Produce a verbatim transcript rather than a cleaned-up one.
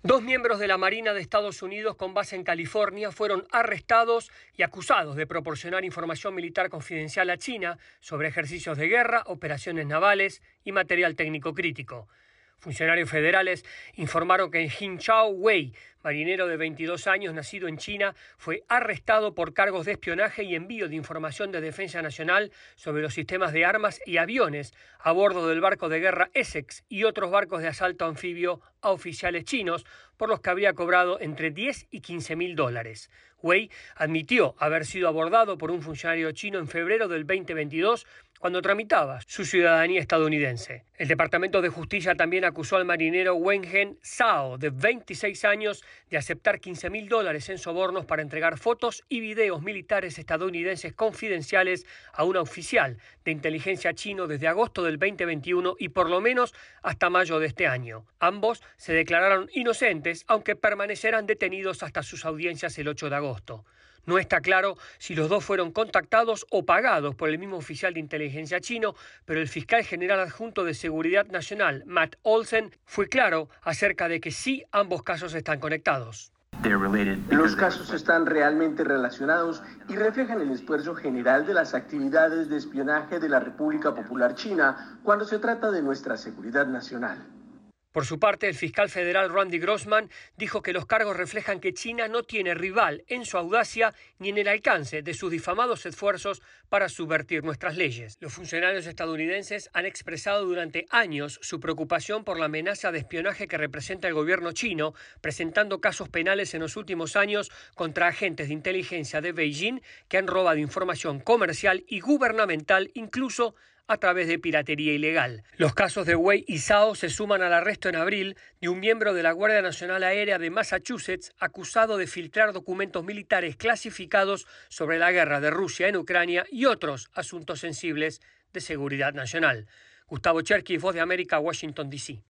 Dos miembros de la Marina de Estados Unidos con base en California fueron arrestados y acusados de proporcionar información militar confidencial a China sobre ejercicios de guerra, operaciones navales y material técnico crítico. Funcionarios federales informaron que Jin-Chao Wei, marinero de veintidós años nacido en China, fue arrestado por cargos de espionaje y envío de información de defensa nacional sobre los sistemas de armas y aviones a bordo del barco de guerra Essex y otros barcos de asalto anfibio a oficiales chinos, por los que habría cobrado entre diez y quince mil dólares. Wei admitió haber sido abordado por un funcionario chino en febrero del veinte veintidós, cuando tramitaba su ciudadanía estadounidense. El Departamento de Justicia también acusó al marinero Wenhen Zhao, de veintiséis años, de aceptar quince mil dólares en sobornos para entregar fotos y videos militares estadounidenses confidenciales a un oficial de inteligencia chino desde agosto del veinte veintiuno y por lo menos hasta mayo de este año. Ambos se declararon inocentes, aunque permanecerán detenidos hasta sus audiencias el ocho de agosto. No está claro si los dos fueron contactados o pagados por el mismo oficial de inteligencia chino, pero el fiscal general adjunto de Seguridad Nacional, Matt Olsen, fue claro acerca de que sí, ambos casos están conectados. Los casos están realmente relacionados y reflejan el esfuerzo general de las actividades de espionaje de la República Popular China cuando se trata de nuestra seguridad nacional. Por su parte, el fiscal federal Randy Grossman dijo que los cargos reflejan que China no tiene rival en su audacia ni en el alcance de sus difamados esfuerzos para subvertir nuestras leyes. Los funcionarios estadounidenses han expresado durante años su preocupación por la amenaza de espionaje que representa el gobierno chino, presentando casos penales en los últimos años contra agentes de inteligencia de Beijing que han robado información comercial y gubernamental, incluso a través de piratería ilegal. Los casos de Wei y Zhao se suman al arresto en abril de un miembro de la Guardia Nacional Aérea de Massachusetts acusado de filtrar documentos militares clasificados sobre la guerra de Rusia en Ucrania y otros asuntos sensibles de seguridad nacional. Gustavo Cherkis, Voz de América, Washington, D C